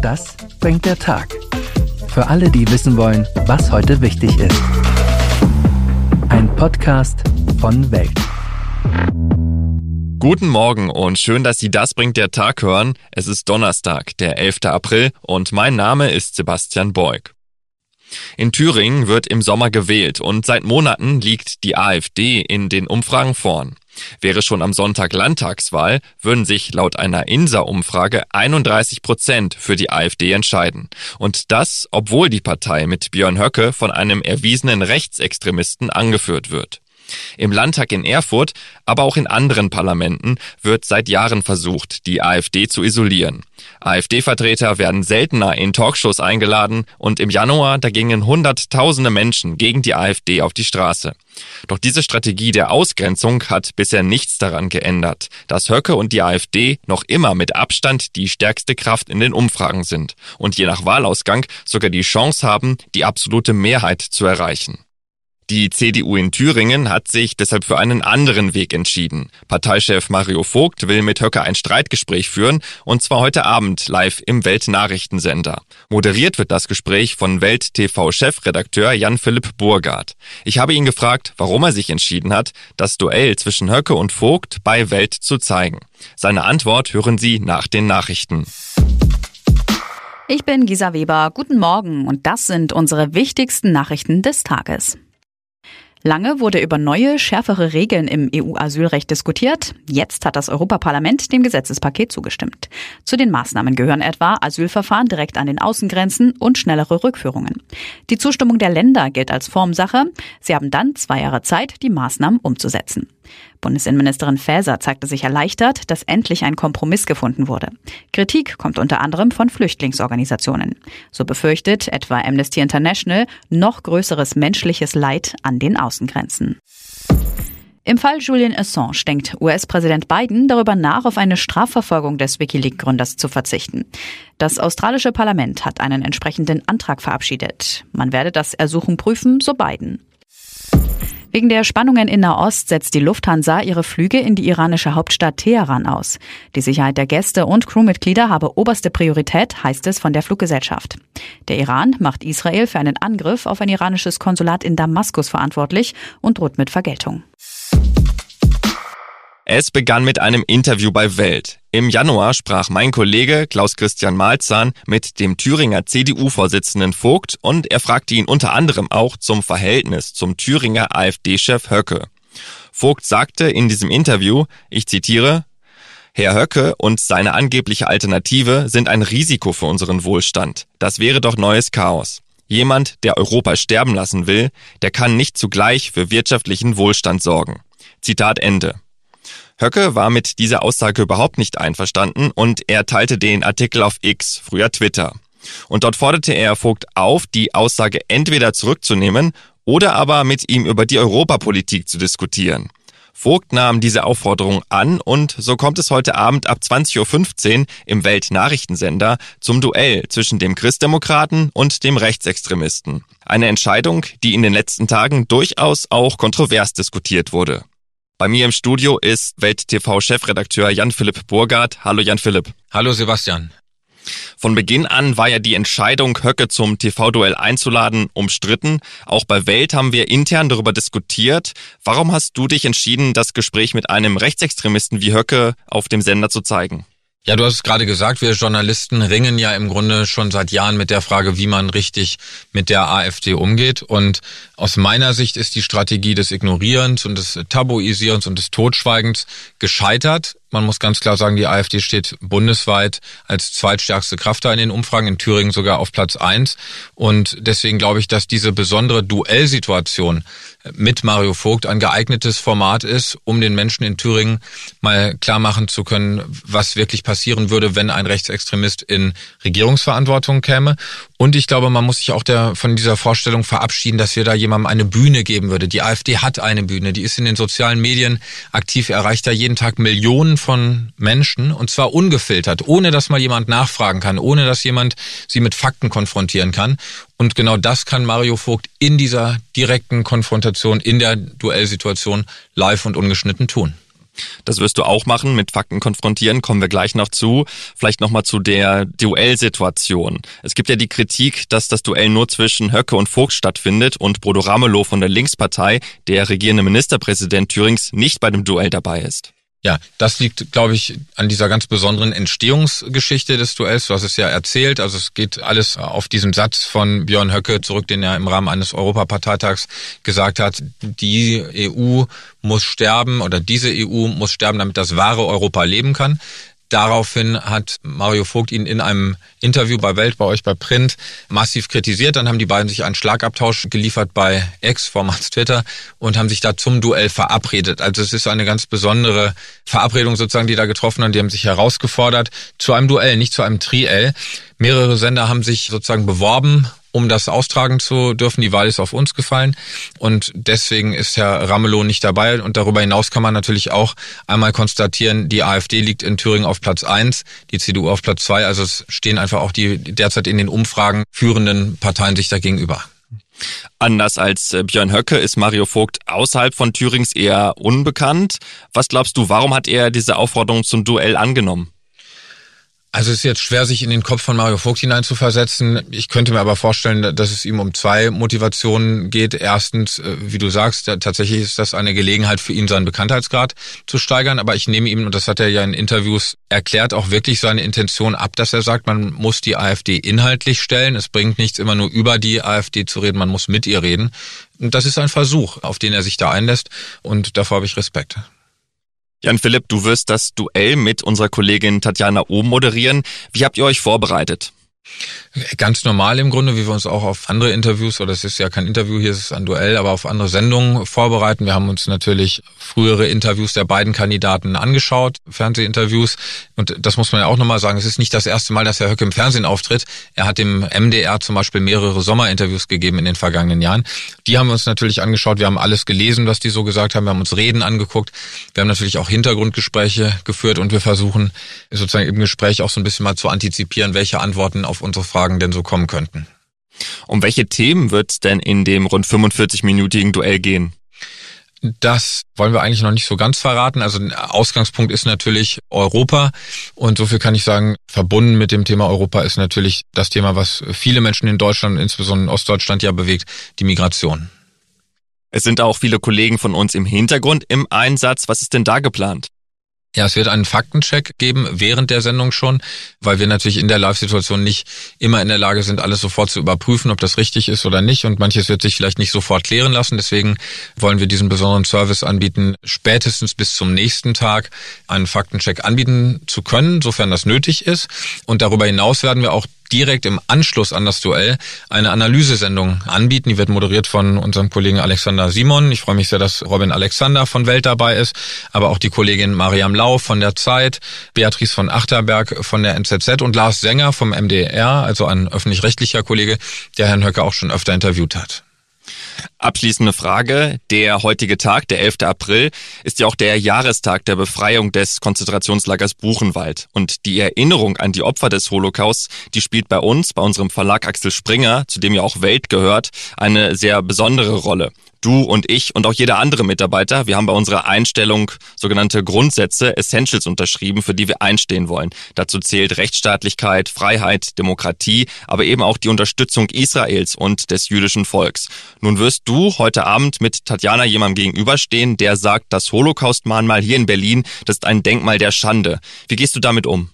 Das bringt der Tag. Für alle, die wissen wollen, was heute wichtig ist. Ein Podcast von Welt. Guten Morgen und schön, dass Sie Das bringt der Tag hören. Es ist Donnerstag, der 11. April und mein Name ist Sebastian Beug. In Thüringen wird im Sommer gewählt und seit Monaten liegt die AfD in den Umfragen vorn. Wäre schon am Sonntag Landtagswahl, würden sich laut einer INSA-Umfrage 31% für die AfD entscheiden. Und das, obwohl die Partei mit Björn Höcke von einem erwiesenen Rechtsextremisten angeführt wird. Im Landtag in Erfurt, aber auch in anderen Parlamenten wird seit Jahren versucht, die AfD zu isolieren. AfD-Vertreter werden seltener in Talkshows eingeladen und im Januar, da gingen Hunderttausende Menschen gegen die AfD auf die Straße. Doch diese Strategie der Ausgrenzung hat bisher nichts daran geändert, dass Höcke und die AfD noch immer mit Abstand die stärkste Kraft in den Umfragen sind und je nach Wahlausgang sogar die Chance haben, die absolute Mehrheit zu erreichen. Die CDU in Thüringen hat sich deshalb für einen anderen Weg entschieden. Parteichef Mario Vogt will mit Höcke ein Streitgespräch führen, und zwar heute Abend live im Welt-Nachrichtensender. Moderiert wird das Gespräch von Welt-TV-Chefredakteur Jan-Philipp Burgard. Ich habe ihn gefragt, warum er sich entschieden hat, das Duell zwischen Höcke und Vogt bei Welt zu zeigen. Seine Antwort hören Sie nach den Nachrichten. Ich bin Gisa Weber. Guten Morgen und das sind unsere wichtigsten Nachrichten des Tages. Lange wurde über neue, schärfere Regeln im EU-Asylrecht diskutiert. Jetzt hat das Europaparlament dem Gesetzespaket zugestimmt. Zu den Maßnahmen gehören etwa Asylverfahren direkt an den Außengrenzen und schnellere Rückführungen. Die Zustimmung der Länder gilt als Formsache. Sie haben dann 2 Jahre Zeit, die Maßnahmen umzusetzen. Bundesinnenministerin Faeser zeigte sich erleichtert, dass endlich ein Kompromiss gefunden wurde. Kritik kommt unter anderem von Flüchtlingsorganisationen. So befürchtet etwa Amnesty International noch größeres menschliches Leid an den Außengrenzen. Im Fall Julian Assange denkt US-Präsident Biden darüber nach, auf eine Strafverfolgung des WikiLeaks-Gründers zu verzichten. Das australische Parlament hat einen entsprechenden Antrag verabschiedet. Man werde das Ersuchen prüfen, so Biden. Wegen der Spannungen in Nahost setzt die Lufthansa ihre Flüge in die iranische Hauptstadt Teheran aus. Die Sicherheit der Gäste und Crewmitglieder habe oberste Priorität, heißt es von der Fluggesellschaft. Der Iran macht Israel für einen Angriff auf ein iranisches Konsulat in Damaskus verantwortlich und droht mit Vergeltung. Es begann mit einem Interview bei Welt. Im Januar sprach mein Kollege Klaus-Christian Malzahn mit dem Thüringer CDU-Vorsitzenden Vogt und er fragte ihn unter anderem auch zum Verhältnis zum Thüringer AfD-Chef Höcke. Vogt sagte in diesem Interview, ich zitiere, Herr Höcke und seine angebliche Alternative sind ein Risiko für unseren Wohlstand. Das wäre doch neues Chaos. Jemand, der Europa sterben lassen will, der kann nicht zugleich für wirtschaftlichen Wohlstand sorgen. Zitat Ende. Höcke war mit dieser Aussage überhaupt nicht einverstanden und er teilte den Artikel auf X, früher Twitter. Und dort forderte er Vogt auf, die Aussage entweder zurückzunehmen oder aber mit ihm über die Europapolitik zu diskutieren. Vogt nahm diese Aufforderung an und so kommt es heute Abend ab 20.15 Uhr im Welt-Nachrichtensender zum Duell zwischen dem Christdemokraten und dem Rechtsextremisten. Eine Entscheidung, die in den letzten Tagen durchaus auch kontrovers diskutiert wurde. Bei mir im Studio ist Welt-TV-Chefredakteur Jan-Philipp Burgard. Hallo Jan-Philipp. Hallo Sebastian. Von Beginn an war ja die Entscheidung, Höcke zum TV-Duell einzuladen, umstritten. Auch bei Welt haben wir intern darüber diskutiert. Warum hast du dich entschieden, das Gespräch mit einem Rechtsextremisten wie Höcke auf dem Sender zu zeigen? Ja, du hast es gerade gesagt, wir Journalisten ringen ja im Grunde schon seit Jahren mit der Frage, wie man richtig mit der AfD umgeht. Und aus meiner Sicht ist die Strategie des Ignorierens und des Tabuisierens und des Totschweigens gescheitert. Man muss ganz klar sagen, die AfD steht bundesweit als zweitstärkste Kraft da in den Umfragen, in Thüringen sogar auf Platz 1. Und deswegen glaube ich, dass diese besondere Duellsituation mit Mario Vogt ein geeignetes Format ist, um den Menschen in Thüringen mal klar machen zu können, was wirklich passieren würde, wenn ein Rechtsextremist in Regierungsverantwortung käme. Und ich glaube, man muss sich auch von dieser Vorstellung verabschieden, dass wir da jemandem eine Bühne geben würde. Die AfD hat eine Bühne, die ist in den sozialen Medien aktiv, erreicht da jeden Tag Millionen von Menschen und zwar ungefiltert, ohne dass mal jemand nachfragen kann, ohne dass jemand sie mit Fakten konfrontieren kann. Und genau das kann Mario Vogt in dieser direkten Konfrontation, in der Duellsituation live und ungeschnitten tun. Das wirst du auch machen, mit Fakten konfrontieren, kommen wir gleich noch zu. Vielleicht nochmal zu der Duellsituation. Es gibt ja die Kritik, dass das Duell nur zwischen Höcke und Vogt stattfindet und Bodo Ramelow von der Linkspartei, der regierende Ministerpräsident Thürings, nicht bei dem Duell dabei ist. Ja, das liegt, glaube ich, an dieser ganz besonderen Entstehungsgeschichte des Duells. Du hast es ja erzählt. Also es geht alles auf diesen Satz von Björn Höcke zurück, den er im Rahmen eines Europaparteitags gesagt hat. Die EU muss sterben oder diese EU muss sterben, damit das wahre Europa leben kann. Daraufhin hat Mario Vogt ihn in einem Interview bei Welt, bei euch bei Print, massiv kritisiert. Dann haben die beiden sich einen Schlagabtausch geliefert bei X, vormals Twitter, und haben sich da zum Duell verabredet. Also es ist eine ganz besondere Verabredung sozusagen, die da getroffen haben. Die haben sich herausgefordert zu einem Duell, nicht zu einem Triell. Mehrere Sender haben sich sozusagen beworben, um das austragen zu dürfen. Die Wahl ist auf uns gefallen und deswegen ist Herr Ramelow nicht dabei. Und darüber hinaus kann man natürlich auch einmal konstatieren, die AfD liegt in Thüringen auf Platz 1, die CDU auf Platz 2. Also es stehen einfach auch die derzeit in den Umfragen führenden Parteien sich da gegenüber. Anders als Björn Höcke ist Mario Vogt außerhalb von Thürings eher unbekannt. Was glaubst du, warum hat er diese Aufforderung zum Duell angenommen? Also es ist jetzt schwer, sich in den Kopf von Mario Vogt hineinzuversetzen. Ich könnte mir aber vorstellen, dass es ihm um zwei Motivationen geht. Erstens, wie du sagst, tatsächlich ist das eine Gelegenheit für ihn, seinen Bekanntheitsgrad zu steigern. Aber ich nehme ihm, und das hat er ja in Interviews erklärt, auch wirklich seine Intention ab, dass er sagt, man muss die AfD inhaltlich stellen. Es bringt nichts, immer nur über die AfD zu reden, man muss mit ihr reden. Und das ist ein Versuch, auf den er sich da einlässt. Und davor habe ich Respekt. Jan-Philipp, du wirst das Duell mit unserer Kollegin Tatjana Ohm moderieren. Wie habt ihr euch vorbereitet? Ganz normal im Grunde, wie wir uns auch auf andere Interviews, oder es ist ja kein Interview, hier ist es ein Duell, aber auf andere Sendungen vorbereiten. Wir haben uns natürlich frühere Interviews der beiden Kandidaten angeschaut, Fernsehinterviews. Und das muss man ja auch nochmal sagen, es ist nicht das erste Mal, dass Herr Höcke im Fernsehen auftritt. Er hat im MDR zum Beispiel mehrere Sommerinterviews gegeben in den vergangenen Jahren. Die haben wir uns natürlich angeschaut. Wir haben alles gelesen, was die so gesagt haben. Wir haben uns Reden angeguckt. Wir haben natürlich auch Hintergrundgespräche geführt und wir versuchen sozusagen im Gespräch auch so ein bisschen mal zu antizipieren, welche Antworten auf unsere Fragen denn so kommen könnten. Um welche Themen wird es denn in dem rund 45-minütigen Duell gehen? Das wollen wir eigentlich noch nicht so ganz verraten. Also der Ausgangspunkt ist natürlich Europa. Und so viel kann ich sagen, verbunden mit dem Thema Europa ist natürlich das Thema, was viele Menschen in Deutschland, insbesondere in Ostdeutschland, ja bewegt, die Migration. Es sind auch viele Kollegen von uns im Hintergrund im Einsatz. Was ist denn da geplant? Ja, es wird einen Faktencheck geben während der Sendung schon, weil wir natürlich in der Live-Situation nicht immer in der Lage sind, alles sofort zu überprüfen, ob das richtig ist oder nicht. Und manches wird sich vielleicht nicht sofort klären lassen. Deswegen wollen wir diesen besonderen Service anbieten, spätestens bis zum nächsten Tag einen Faktencheck anbieten zu können, sofern das nötig ist. Und darüber hinaus werden wir auch direkt im Anschluss an das Duell eine Analysesendung anbieten. Die wird moderiert von unserem Kollegen Alexander Simon. Ich freue mich sehr, dass Robin Alexander von Welt dabei ist, aber auch die Kollegin Mariam Lau von der Zeit, Beatrice von Achterberg von der NZZ und Lars Sänger vom MDR, also ein öffentlich-rechtlicher Kollege, der Herrn Höcke auch schon öfter interviewt hat. Abschließende Frage. Der heutige Tag, der 11. April, ist ja auch der Jahrestag der Befreiung des Konzentrationslagers Buchenwald. Und die Erinnerung an die Opfer des Holocaust, die spielt bei uns, bei unserem Verlag Axel Springer, zu dem ja auch Welt gehört, eine sehr besondere Rolle. Du und ich und auch jeder andere Mitarbeiter, wir haben bei unserer Einstellung sogenannte Grundsätze, Essentials unterschrieben, für die wir einstehen wollen. Dazu zählt Rechtsstaatlichkeit, Freiheit, Demokratie, aber eben auch die Unterstützung Israels und des jüdischen Volks. Nun wirst du heute Abend mit Tatjana jemandem gegenüberstehen, der sagt, das Holocaust-Mahnmal hier in Berlin, das ist ein Denkmal der Schande. Wie gehst du damit um?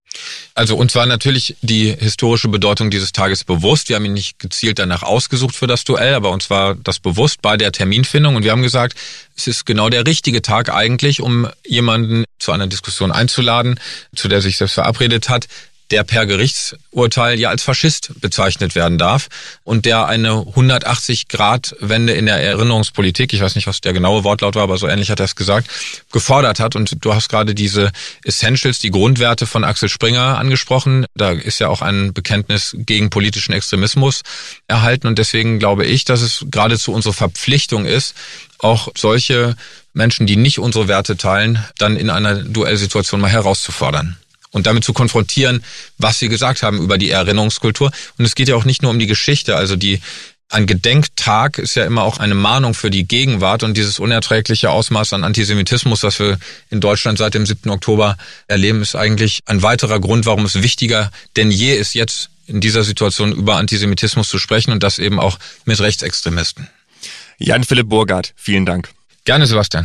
Also uns war natürlich die historische Bedeutung dieses Tages bewusst. Wir haben ihn nicht gezielt danach ausgesucht für das Duell, aber uns war das bewusst bei der Terminfindung. Und wir haben gesagt, es ist genau der richtige Tag eigentlich, um jemanden zu einer Diskussion einzuladen, zu der sich selbst verabredet hat, der per Gerichtsurteil ja als Faschist bezeichnet werden darf und der eine 180-Grad-Wende in der Erinnerungspolitik, ich weiß nicht, was der genaue Wortlaut war, aber so ähnlich hat er es gesagt, gefordert hat. Und du hast gerade diese Essentials, die Grundwerte von Axel Springer angesprochen. Da ist ja auch ein Bekenntnis gegen politischen Extremismus erhalten. Und deswegen glaube ich, dass es geradezu unsere Verpflichtung ist, auch solche Menschen, die nicht unsere Werte teilen, dann in einer Duellsituation mal herauszufordern. Und damit zu konfrontieren, was sie gesagt haben über die Erinnerungskultur. Und es geht ja auch nicht nur um die Geschichte, also die Ein Gedenktag ist ja immer auch eine Mahnung für die Gegenwart und dieses unerträgliche Ausmaß an Antisemitismus, das wir in Deutschland seit dem 7. Oktober erleben, ist eigentlich ein weiterer Grund, warum es wichtiger denn je ist, jetzt in dieser Situation über Antisemitismus zu sprechen und das eben auch mit Rechtsextremisten. Jan-Philipp Burgard, vielen Dank. Gerne, Sebastian.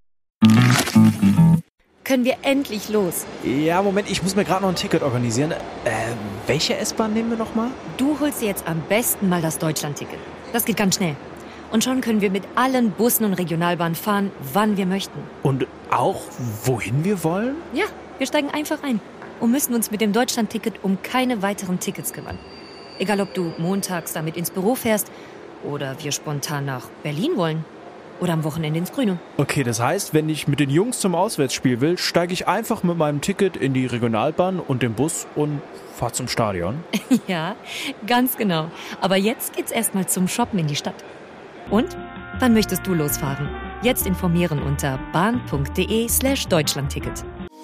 Können wir endlich los? Ja, Moment, ich muss mir gerade noch ein Ticket organisieren. Welche S-Bahn nehmen wir nochmal? Du holst dir jetzt am besten mal das Deutschland-Ticket. Das geht ganz schnell. Und schon können wir mit allen Bussen und Regionalbahnen fahren, wann wir möchten. Und auch, wohin wir wollen? Ja, wir steigen einfach ein und müssen uns mit dem Deutschland-Ticket um keine weiteren Tickets kümmern. Egal, ob du montags damit ins Büro fährst oder wir spontan nach Berlin wollen. Oder am Wochenende ins Grüne. Okay, das heißt, wenn ich mit den Jungs zum Auswärtsspiel will, steige ich einfach mit meinem Ticket in die Regionalbahn und den Bus und fahre zum Stadion. Ja, ganz genau. Aber jetzt geht's erstmal zum Shoppen in die Stadt. Und? Wann möchtest du losfahren? Jetzt informieren unter bahn.de/Deutschlandticket.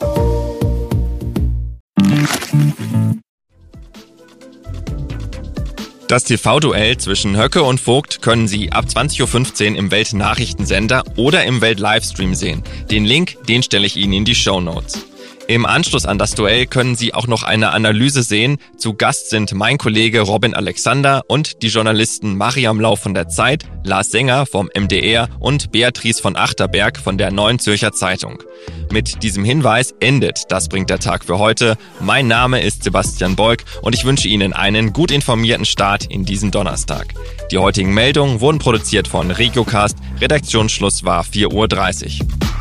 Das TV-Duell zwischen Höcke und Vogt können Sie ab 20.15 Uhr im Weltnachrichtensender oder im Welt-Livestream sehen. Den Link, den stelle ich Ihnen in die Shownotes. Im Anschluss an das Duell können Sie auch noch eine Analyse sehen. Zu Gast sind mein Kollege Robin Alexander und die Journalisten Mariam Lau von der Zeit, Lars Sänger vom MDR und Beatrice von Achterberg von der Neuen Zürcher Zeitung. Mit diesem Hinweis endet Das bringt der Tag für heute. Mein Name ist Sebastian Boik und ich wünsche Ihnen einen gut informierten Start in diesen Donnerstag. Die heutigen Meldungen wurden produziert von Regiocast. Redaktionsschluss war 4:30 Uhr.